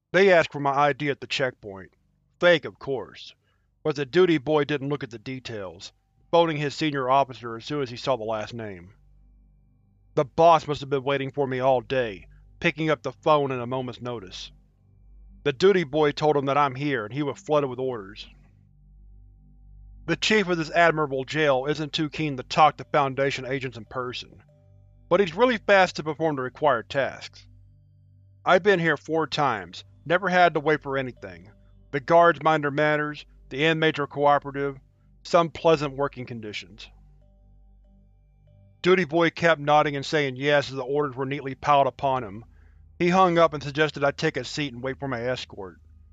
They asked for my ID at the checkpoint. Fake, of course. But the duty boy didn't look at the details, phoning his senior officer as soon as he saw the last name. The boss must have been waiting for me all day, picking up the phone at a moment's notice. The duty boy told him that I'm here and he was flooded with orders. The chief of this admirable jail isn't too keen to talk to Foundation agents in person, but he's really fast to perform the required tasks. I've been here 4 times, never had to wait for anything. The guards mind their manners, the inmates are cooperative, some pleasant working conditions. Duty boy kept nodding and saying yes as the orders were neatly piled upon him. He hung up and suggested I take a seat and wait for my escort.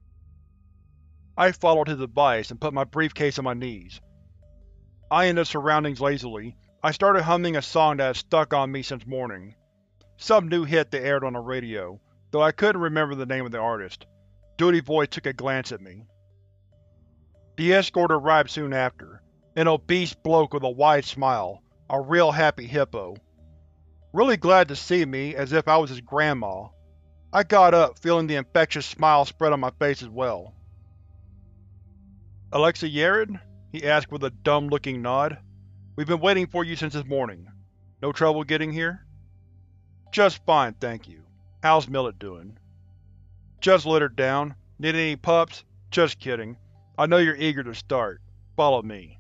I followed his advice and put my briefcase on my knees. Eyeing the surroundings lazily, I started humming a song that had stuck on me since morning. Some new hit that aired on the radio, though I couldn't remember the name of the artist. Duty boy took a glance at me. The escort arrived soon after, an obese bloke with a wide smile, a real happy hippo. Really glad to see me, as if I was his grandma. I got up, feeling the infectious smile spread on my face as well. "Alexa Yared?" he asked with a dumb-looking nod. "We've been waiting for you since this morning. No trouble getting here?" "Just fine, thank you. How's Millet doing?" "Just littered down. Need any pups? Just kidding. I know you're eager to start. Follow me."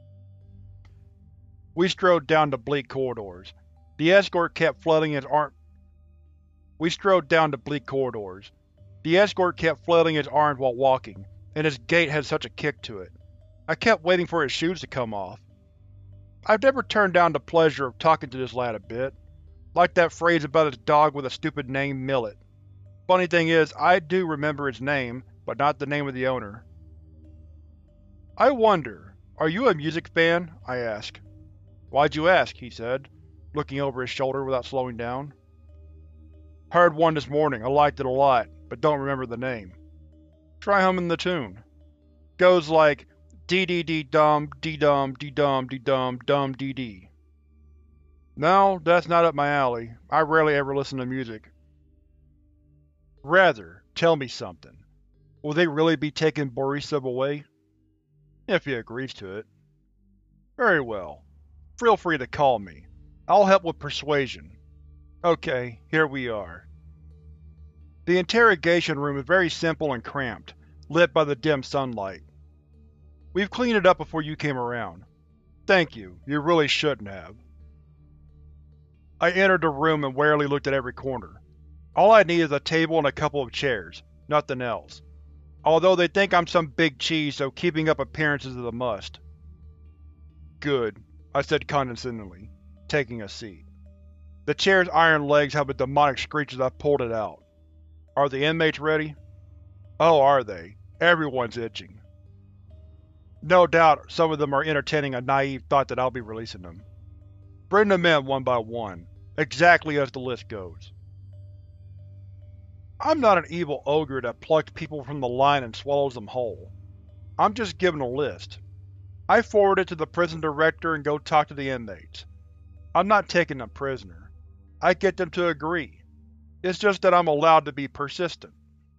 We strode down the bleak corridors. The escort kept flooding his arm. We strode down the bleak corridors. The escort kept flailing his arms while walking, and his gait had such a kick to it. I kept waiting for his shoes to come off. I've never turned down the pleasure of talking to this lad a bit. Like that phrase about his dog with a stupid name, Millet. Funny thing is, I do remember its name, but not the name of the owner. "I wonder, are you a music fan?" I asked. "Why'd you ask?" he said, looking over his shoulder without slowing down. "Heard one this morning, I liked it a lot, but don't remember the name." "Try humming the tune." "Goes like dee-dee-dee-dum, dee-dum, dee-dum, dee-dum, dum dee-dee." "No, that's not up my alley. I rarely ever listen to music." "Rather, tell me something. Will they really be taking Borisov away?" "If he agrees to it." "Very well. Feel free to call me. I'll help with persuasion. Okay, here we are." The interrogation room is very simple and cramped, lit by the dim sunlight. "We've cleaned it up before you came around." "Thank you, you really shouldn't have." I entered the room and warily looked at every corner. All I need is a table and a couple of chairs, nothing else. Although they think I'm some big cheese, so keeping up appearances is a must. "Good," I said condescendingly, taking a seat. The chair's iron legs have a demonic screech as I pulled it out. "Are the inmates ready?" "Oh, are they? Everyone's itching." No doubt some of them are entertaining a naive thought that I'll be releasing them. "Bring them in one by one, exactly as the list goes." I'm not an evil ogre that plucks people from the line and swallows them whole. I'm just given a list. I forward it to the prison director and go talk to the inmates. I'm not taking them prisoner. I get them to agree. It's just that I'm allowed to be persistent.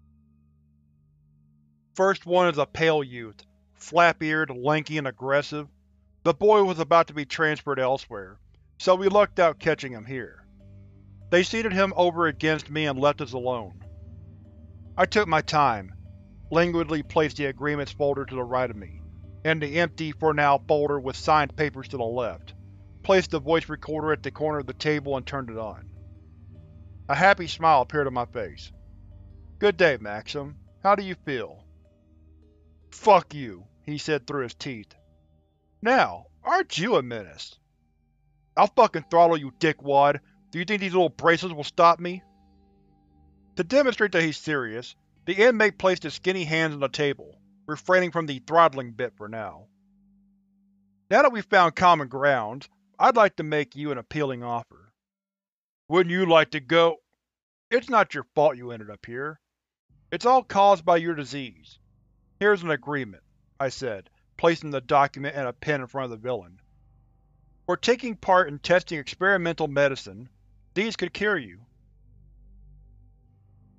First one is a pale youth, flap-eared, lanky, and aggressive. The boy was about to be transferred elsewhere, so we lucked out catching him here. They seated him over against me and left us alone. I took my time, languidly placed the agreements folder to the right of me, and the empty, for now, folder with signed papers to the left, placed the voice recorder at the corner of the table and turned it on. A happy smile appeared on my face. "Good day, Maxim. How do you feel?" "Fuck you," he said through his teeth. "Now, aren't you a menace?" "I'll fucking throttle you, dickwad. Do you think these little bracelets will stop me?" To demonstrate that he's serious, the inmate placed his skinny hands on the table, refraining from the throttling bit for now. "Now that we've found common ground, I'd like to make you an appealing offer." "Wouldn't you like to go—" "It's not your fault you ended up here. It's all caused by your disease. Here's an agreement," I said, placing the document and a pen in front of the villain. "For taking part in testing experimental medicine, these could cure you."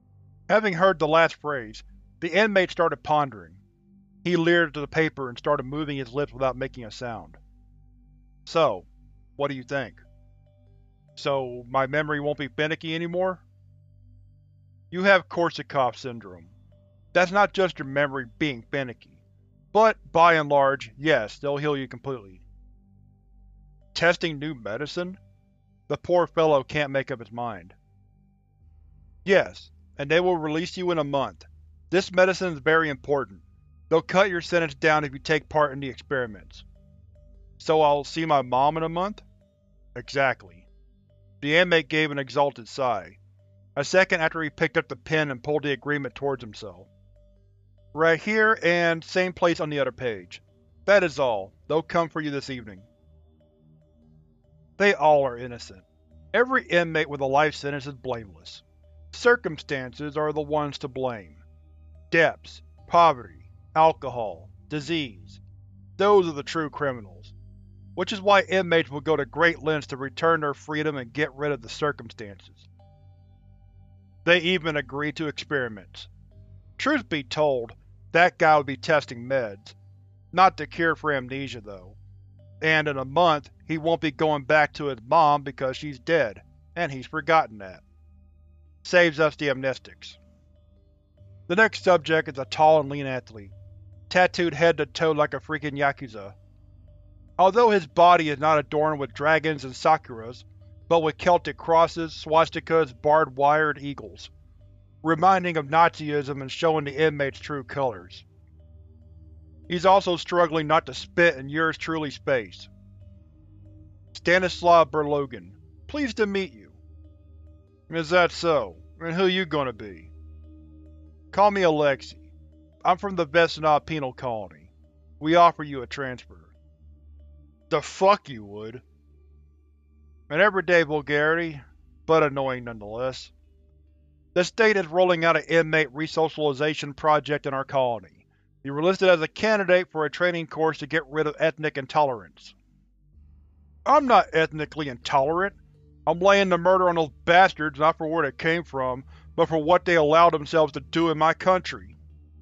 Having heard the last phrase, the inmate started pondering. He leered at the paper and started moving his lips without making a sound. So, what do you think? So, my memory won't be finicky anymore? You have Korsakoff syndrome. That's not just your memory being finicky, but, by and large, yes, they'll heal you completely. Testing new medicine? The poor fellow can't make up his mind. Yes, and they will release you in a month. This medicine is very important. They'll cut your sentence down if you take part in the experiments. So I'll see my mom in a month? Exactly. The inmate gave an exultant sigh, a second after he picked up the pen and pulled the agreement towards himself. Right here, and same place on the other page. That is all. They'll come for you this evening. They all are innocent. Every inmate with a life sentence is blameless. Circumstances are the ones to blame. Debts, poverty, alcohol, disease. Those are the true criminals. Which is why inmates will go to great lengths to return their freedom and get rid of the circumstances. They even agree to experiments. Truth be told, that guy would be testing meds. Not the cure for amnesia, though. And in a month, he won't be going back to his mom because she's dead, and he's forgotten that. Saves us the amnestics. The next subject is a tall and lean athlete, tattooed head to toe like a freaking Yakuza. Although his body is not adorned with dragons and sakuras, but with Celtic crosses, swastikas, barbed wire, and eagles, reminding of Nazism and showing the inmate's true colors. He's also struggling not to spit in yours truly's face. Stanislav Berlogan, pleased to meet you. Is that so? And who you gonna be? Call me Alexei. I'm from the Vesna Penal Colony. We offer you a transfer. The fuck you would. An everyday vulgarity, but annoying nonetheless. The state is rolling out an inmate resocialization project in our colony. You were listed as a candidate for a training course to get rid of ethnic intolerance. I'm not ethnically intolerant. I'm laying the murder on those bastards not for where they came from, but for what they allowed themselves to do in my country.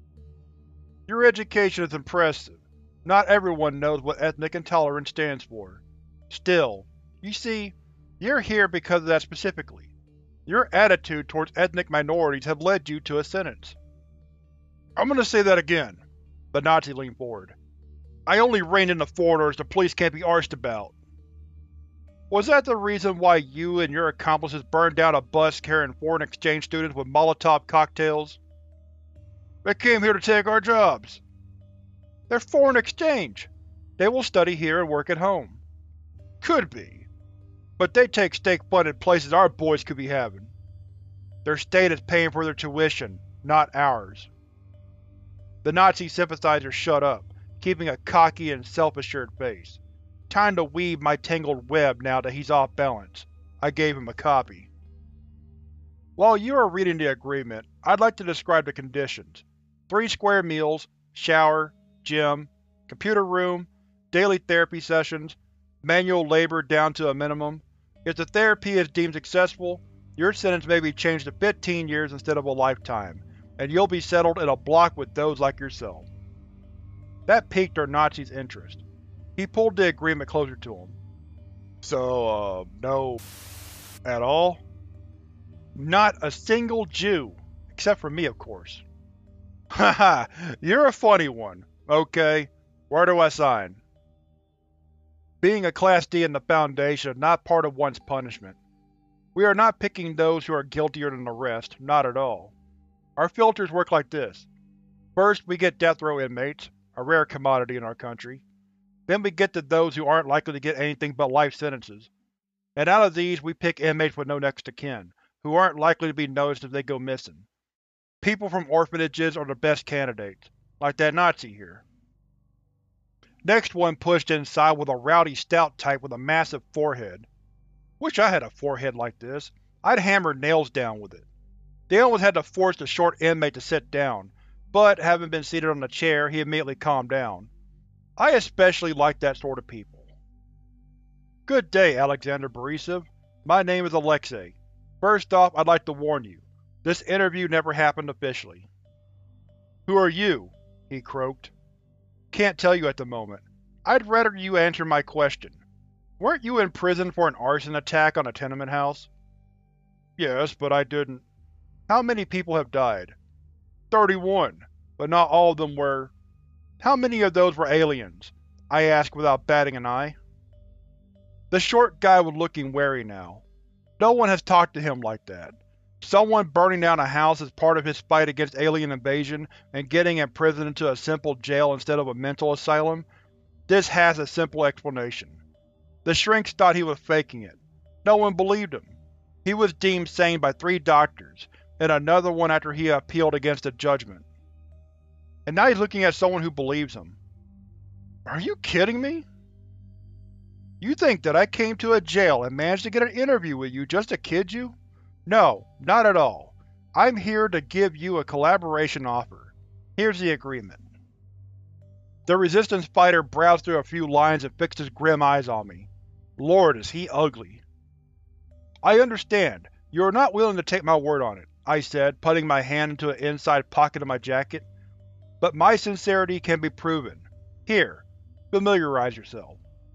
Your education is impressive. Not everyone knows what ethnic intolerance stands for. Still, you see, you're here because of that specifically. Your attitude towards ethnic minorities have led you to a sentence. I'm gonna say that again. The Nazi leaned forward. I only rein in the foreigners the police can't be arsed about. Was that the reason why you and your accomplices burned down a bus carrying foreign exchange students with Molotov cocktails? They came here to take our jobs. They're foreign exchange. They will study here and work at home. Could be. But they take state-funded places our boys could be having. Their state is paying for their tuition, not ours. The Nazi sympathizer shut up, keeping a cocky and self-assured face. Time to weave my tangled web now that he's off balance. I gave him a copy. While you are reading the agreement, I'd like to describe the conditions. 3 square meals, shower, gym, computer room, daily therapy sessions, manual labor down to a minimum. If the therapy is deemed successful, your sentence may be changed to 15 years instead of a lifetime, and you'll be settled in a block with those like yourself. That piqued our Nazi's interest. He pulled the agreement closer to him. So, no at all? Not a single Jew. Except for me, of course. Haha, you're a funny one. Okay, where do I sign? Being a Class D in the Foundation is not part of one's punishment. We are not picking those who are guiltier than the rest, not at all. Our filters work like this. First, we get death row inmates, a rare commodity in our country. Then we get to those who aren't likely to get anything but life sentences. And out of these, we pick inmates with no next of kin, who aren't likely to be noticed if they go missing. People from orphanages are the best candidates, like that Nazi here. Next one pushed inside with a rowdy stout type with a massive forehead. Wish I had a forehead like this. I'd hammer nails down with it. They almost had to force the short inmate to sit down, but having been seated on the chair, he immediately calmed down. I especially like that sort of people. Good day, Alexander Borisov. My name is Alexei. First off, I'd like to warn you. This interview never happened officially. "Who are you?" he croaked. "Can't tell you at the moment. I'd rather you answer my question. Weren't you in prison for an arson attack on a tenement house?" "Yes, but I didn't." "How many people have died?" 31, but not all of them were… How many of those were aliens?" I asked without batting an eye. The short guy was looking wary now. No one has talked to him like that. Someone burning down a house is part of his fight against alien invasion and getting imprisoned into a simple jail instead of a mental asylum? This has a simple explanation. The shrinks thought he was faking it. No one believed him. He was deemed sane by 3 doctors, and another one after he appealed against the judgment. And now he's looking at someone who believes him. Are you kidding me? You think that I came to a jail and managed to get an interview with you just to kid you? No, not at all. I'm here to give you a collaboration offer. Here's the agreement. The Resistance fighter browsed through a few lines and fixed his grim eyes on me. Lord, is he ugly. I understand. You are not willing to take my word on it, I said, putting my hand into an inside pocket of my jacket. But my sincerity can be proven. Here, familiarize yourself.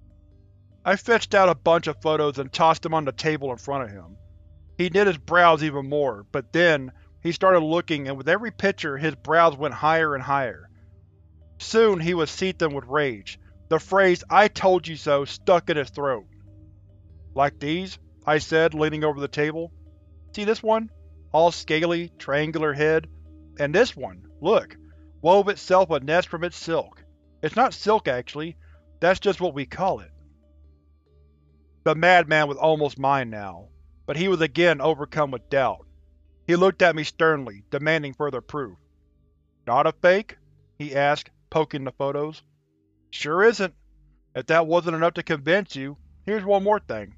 I fetched out a bunch of photos and tossed them on the table in front of him. He knit his brows even more, but then he started looking, and with every picture his brows went higher and higher. Soon he was seething with rage, the phrase "I told you so" stuck in his throat. Like these? I said, leaning over the table. See this one? All scaly, triangular head. And this one, look, wove itself a nest from its silk. It's not silk, actually. That's just what we call it. The madman was almost mine now, but he was again overcome with doubt. He looked at me sternly, demanding further proof. Not a fake? He asked, poking the photos. Sure isn't. If that wasn't enough to convince you, here's one more thing.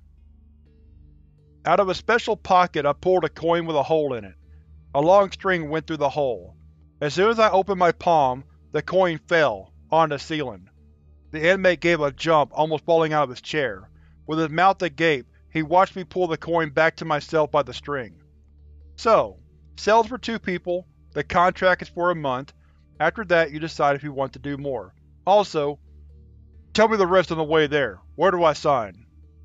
Out of a special pocket I pulled a coin with a hole in it. A long string went through the hole. As soon as I opened my palm, the coin fell, on the ceiling. The inmate gave a jump, almost falling out of his chair. With his mouth agape, he watched me pull the coin back to myself by the string. So, cells for 2 people, the contract is for a month. After that you decide if you want to do more. Also, tell me the rest on the way there. Where do I sign?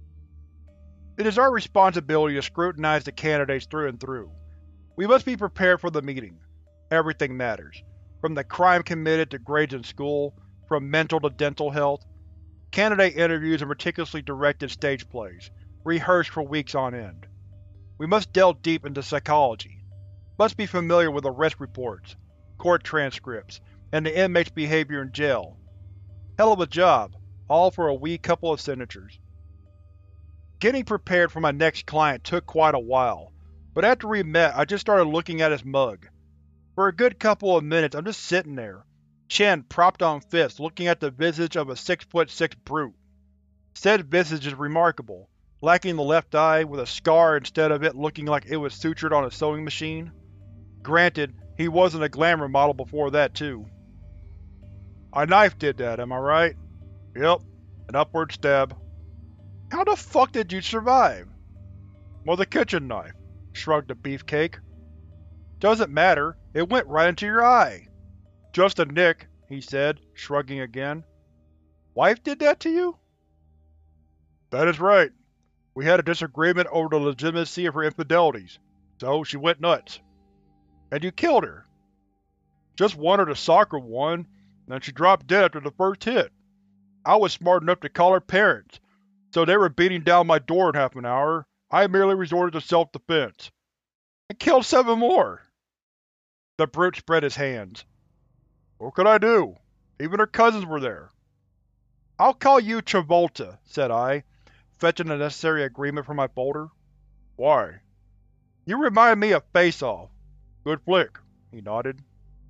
It is our responsibility to scrutinize the candidates through and through. We must be prepared for the meeting. Everything matters. From the crime committed to grades in school, from mental to dental health. Candidate interviews and meticulously directed stage plays, rehearsed for weeks on end. We must delve deep into psychology. Must be familiar with arrest reports, court transcripts, and the inmate's behavior in jail. Hell of a job, all for a wee couple of signatures. Getting prepared for my next client took quite a while, but after we met I just started looking at his mug. For a good couple of minutes I'm just sitting there, chin propped on fists, looking at the visage of a 6'6" brute. Said visage is remarkable, lacking the left eye, with a scar instead of it looking like it was sutured on a sewing machine. Granted, he wasn't a glamour model before that too. A knife did that, am I right? Yep, an upward stab. How the fuck did you survive? With a kitchen knife, shrugged the beefcake. Doesn't matter, it went right into your eye. Just a nick, he said, shrugging again. Wife did that to you? That is right. We had a disagreement over the legitimacy of her infidelities, so she went nuts. And you killed her. Just wanted a soccer one, and she dropped dead after the first hit. I was smart enough to call her parents, so they were beating down my door in half an hour. I merely resorted to self-defense. I killed 7 more. The brute spread his hands. What could I do? Even her cousins were there. I'll call you Travolta, said I, fetching the necessary agreement from my folder. Why? You remind me of Face Off. Good flick, he nodded.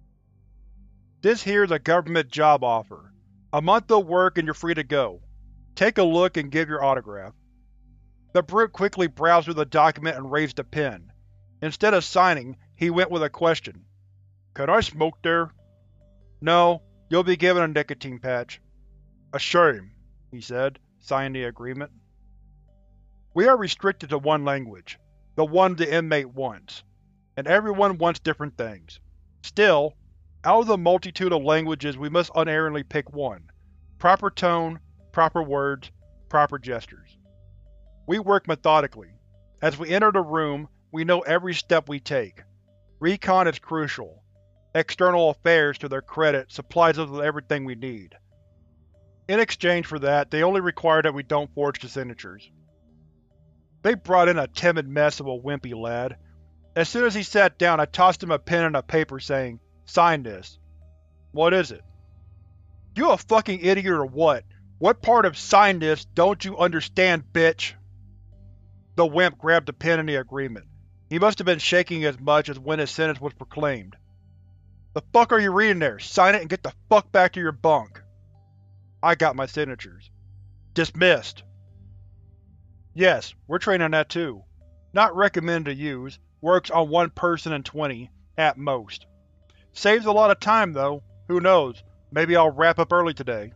This here's a government job offer. A month of work and you're free to go. Take a look and give your autograph. The brute quickly browsed through the document and raised a pen. Instead of signing, he went with a question. Can I smoke there? No, you'll be given a nicotine patch. A shame, he said, signing the agreement. We are restricted to one language, the one the inmate wants. and everyone wants different things. Still, out of the multitude of languages we must unerringly pick one. Proper tone, proper words, proper gestures. We work methodically. As we enter the room, we know every step we take. Recon is crucial. External Affairs, to their credit, supplies us with everything we need. In exchange for that, they only require that we don't forge the signatures. They brought in a timid mess of a wimpy lad. As soon as he sat down, I tossed him a pen and a paper saying, "Sign this." "What is it?" "You a fucking idiot or what? What part of 'sign this' don't you understand, bitch?" The wimp grabbed the pen and the agreement. He must have been shaking as much as when his sentence was proclaimed. "The fuck are you reading there? Sign it and get the fuck back to your bunk." I got my signatures. Dismissed. Yes, we're trained on that too. Not recommended to use. Works on 1 person in 20, at most. Saves a lot of time, though. Who knows, maybe I'll wrap up early today.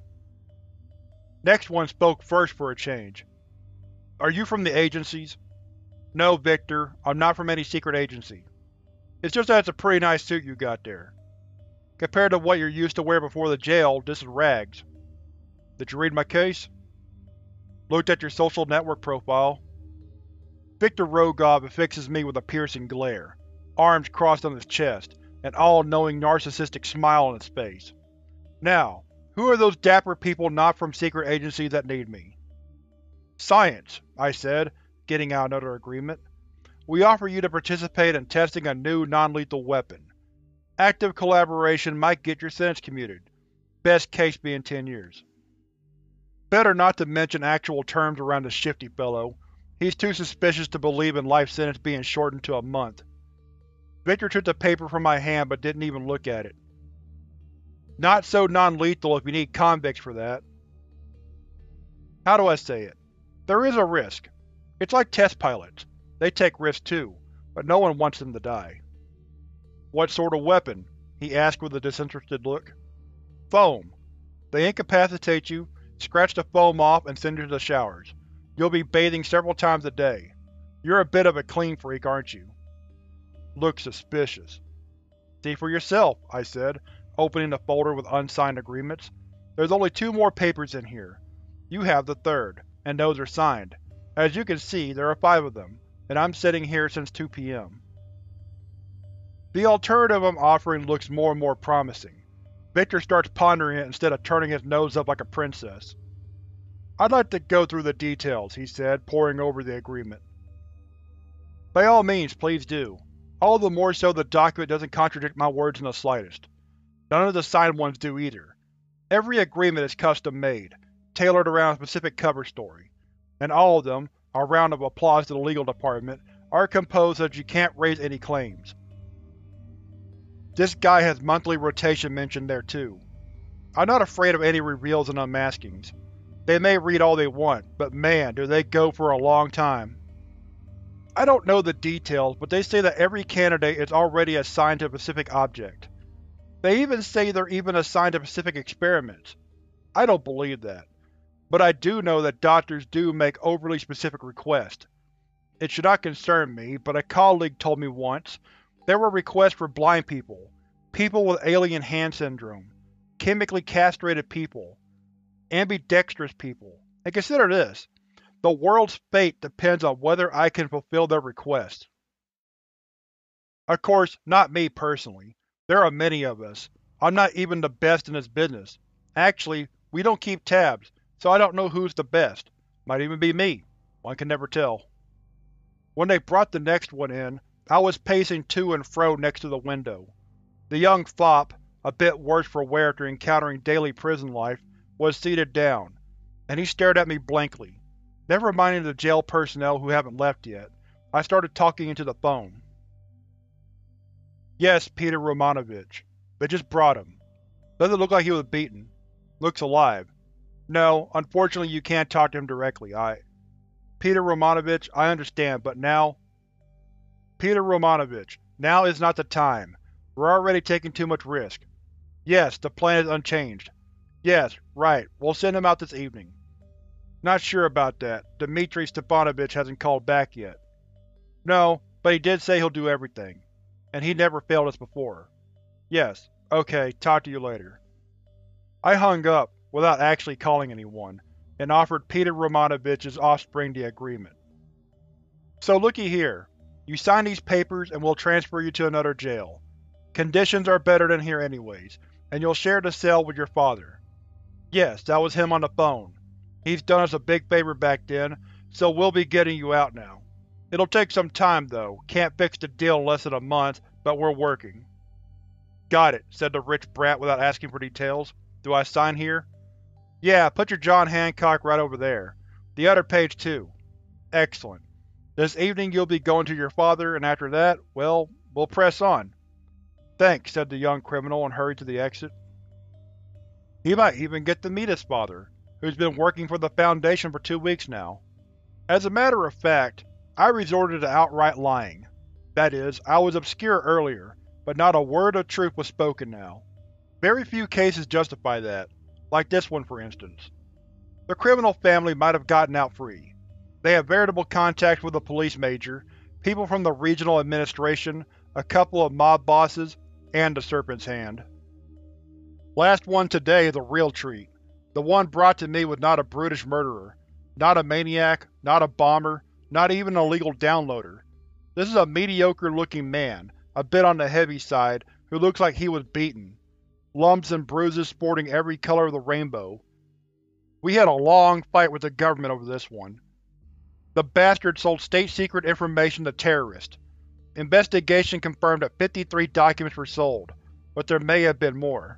Next one spoke first for a change. "Are you from the agencies?" "No, Victor, I'm not from any secret agency. It's just that it's a pretty nice suit you got there. Compared to what you're used to wear before the jail, this is rags." "Did you read my case?" "Looked at your social network profile." Victor Rogov affixes me with a piercing glare, arms crossed on his chest, an all-knowing narcissistic smile on his face. "Now, who are those dapper people not from secret agencies that need me?" "Science," I said, getting out another agreement. "We offer you to participate in testing a new non-lethal weapon. Active collaboration might get your sentence commuted, best case being 10 years. Better not to mention actual terms around this shifty fellow. He's too suspicious to believe in life sentence being shortened to a month." Victor took the paper from my hand but didn't even look at it. "Not so non-lethal if you need convicts for that." How do I say it? There is a risk. It's like test pilots. They take risks too, but no one wants them to die. "What sort of weapon?" he asked with a disinterested look. "Foam. They incapacitate you, scratch the foam off, and send you to the showers. You'll be bathing several times a day. You're a bit of a clean freak, aren't you?" Looked suspicious. "See for yourself," I said, opening the folder with unsigned agreements. "There's only 2 more papers in here. You have the 3rd, and those are signed. As you can see, there are 5 of them, and I'm sitting here since 2 p.m. The alternative I'm offering looks more and more promising. Victor starts pondering it instead of turning his nose up like a princess. "I'd like to go through the details," he said, poring over the agreement. "By all means, please do. All the more so the document doesn't contradict my words in the slightest. None of the signed ones do either. Every agreement is custom-made, tailored around a specific cover story, and all of them, a round of applause to the legal department, are composed so that you can't raise any claims. This guy has monthly rotation mentioned there too. I'm not afraid of any reveals and unmaskings. They may read all they want, but man, do they go for a long time. I don't know the details, but they say that every candidate is already assigned to a specific object. They even say they're even assigned to specific experiments. I don't believe that, but I do know that doctors do make overly specific requests. It should not concern me, but a colleague told me once there were requests for blind people, people with alien hand syndrome, chemically castrated people, ambidextrous people, and consider this: the world's fate depends on whether I can fulfill their requests. Of course, not me personally. There are many of us. I'm not even the best in this business. Actually, we don't keep tabs, so I don't know who's the best. Might even be me. One can never tell. When they brought the next one in, I was pacing to and fro next to the window. The young fop, a bit worse for wear after encountering daily prison life, was seated down, and he stared at me blankly. Never minding the jail personnel who haven't left yet, I started talking into the phone. "Yes, Peter Romanovich. They just brought him. Doesn't look like he was beaten. Looks alive. No, unfortunately you can't talk to him directly. Peter Romanovich, I understand, but now… Peter Romanovich, now is not the time. We're already taking too much risk. Yes, the plan is unchanged. Yes, right, we'll send him out this evening. Not sure about that. Dmitri Stepanovich hasn't called back yet. No, but he did say he'll do everything. and he never failed us before. Yes, okay, talk to you later. I hung up, without actually calling anyone, and offered Peter Romanovich's offspring the agreement. So looky here. You sign these papers and we'll transfer you to another jail. Conditions are better than here anyways, and you'll share the cell with your father. Yes, that was him on the phone. He's done us a big favor back then, so we'll be getting you out now. It'll take some time though, can't fix the deal in less than a month, but we're working. Got it, said the rich brat without asking for details. Do I sign here? Yeah, put your John Hancock right over there. The other page too. Excellent. This evening you'll be going to your father, and after that, well, we'll press on. Thanks, said the young criminal and hurried to the exit. He might even get to meet his father, who's been working for the Foundation for 2 weeks now. As a matter of fact, I resorted to outright lying. That is, I was obscure earlier, but not a word of truth was spoken now. Very few cases justify that, like this one for instance. The criminal family might have gotten out free. They have veritable contacts with the police major, people from the regional administration, a couple of mob bosses, and the Serpent's Hand. Last one today is a real treat. The one brought to me was not a brutish murderer, not a maniac, not a bomber, not even an illegal downloader. This is a mediocre-looking man, a bit on the heavy side, who looks like he was beaten. Lumps and bruises sporting every color of the rainbow. We had a long fight with the government over this one. The bastard sold state-secret information to terrorists. Investigation confirmed that 53 documents were sold, but there may have been more.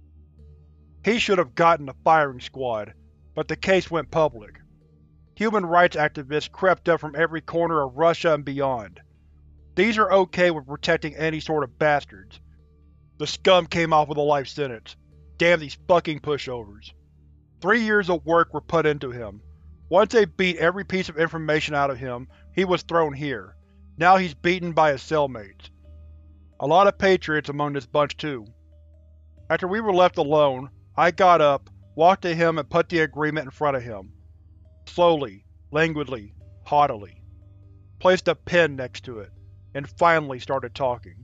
He should have gotten the firing squad, but the case went public. Human rights activists crept up from every corner of Russia and beyond. These are okay with protecting any sort of bastards. The scum came off with a life sentence. Damn these fucking pushovers. 3 years of work were put into him. Once they beat every piece of information out of him, he was thrown here. Now he's beaten by his cellmates. A lot of patriots among this bunch too. After we were left alone, I got up, walked to him and put the agreement in front of him. Slowly, languidly, haughtily. Placed a pen next to it, and finally started talking.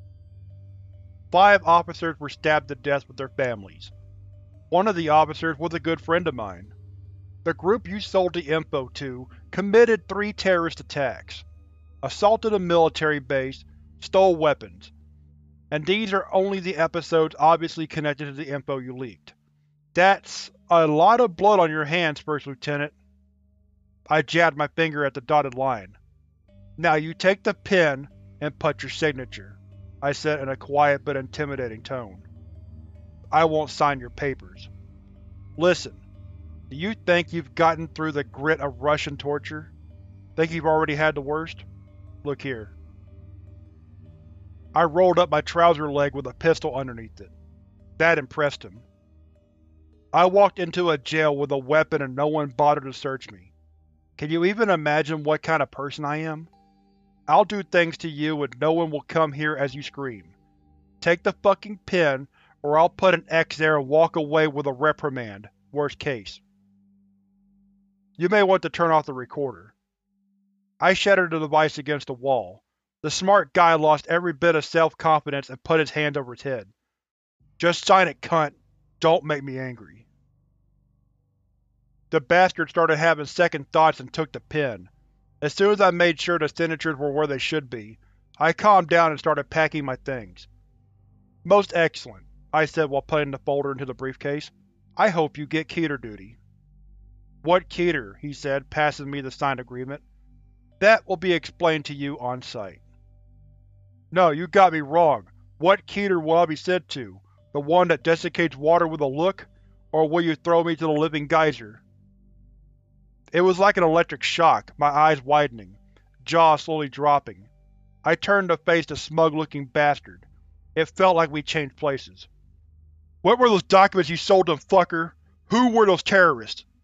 5 officers were stabbed to death with their families. One of the officers was a good friend of mine. The group you sold the info to committed 3 terrorist attacks, assaulted a military base, stole weapons. And these are only the episodes obviously connected to the info you leaked. That's a lot of blood on your hands, First Lieutenant. I jabbed my finger at the dotted line. Now you take the pen and put your signature, I said in a quiet but intimidating tone. I won't sign your papers. Listen, do you think you've gotten through the grit of Russian torture? Think you've already had the worst? Look here. I rolled up my trouser leg with a pistol underneath it. That impressed him. I walked into a jail with a weapon and no one bothered to search me. Can you even imagine what kind of person I am? I'll do things to you and no one will come here as you scream. Take the fucking pen, or I'll put an X there and walk away with a reprimand, worst case. You may want to turn off the recorder. I shattered the device against the wall. The smart guy lost every bit of self-confidence and put his hand over his head. Just sign it, cunt. Don't make me angry. The bastard started having second thoughts and took the pen. As soon as I made sure the signatures were where they should be, I calmed down and started packing my things. Most excellent, I said while putting the folder into the briefcase. I hope you get Keter duty. What Keter? He said, passing me the signed agreement. That will be explained to you on site. No, you got me wrong. What Keter will I be sent to? The one that desiccates water with a look? Or will you throw me to the living geyser? It was like an electric shock, my eyes widening, jaw slowly dropping. I turned to face the smug-looking bastard. It felt like we changed places. What were those documents you sold them, fucker? Who were those terrorists?